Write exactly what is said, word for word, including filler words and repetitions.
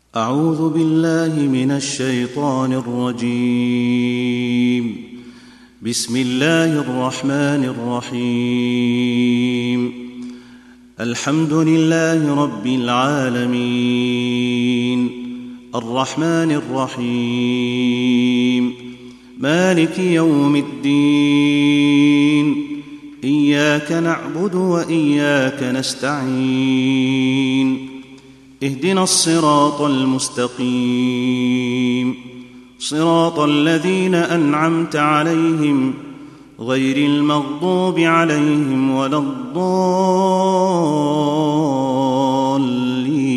أعوذ بالله من الشيطان الرجيم. بسم الله الرحمن الرحيم. الحمد لله رب العالمين، الرحمن الرحيم، مالك يوم الدين، إياك نعبد وإياك نستعين، اهدنا الصراط المستقيم، صراط الذين أنعمت عليهم غير المغضوب عليهم ولا الضالين.